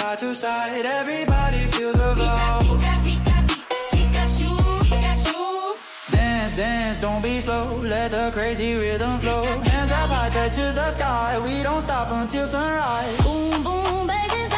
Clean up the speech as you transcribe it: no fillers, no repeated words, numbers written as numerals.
side to side. Everybody feel the flow. Dance, dance, don't be slow. Let the crazy rhythm flow. Hands up high, touches the sky. We don't stop until sunrise. Boom, boom, bass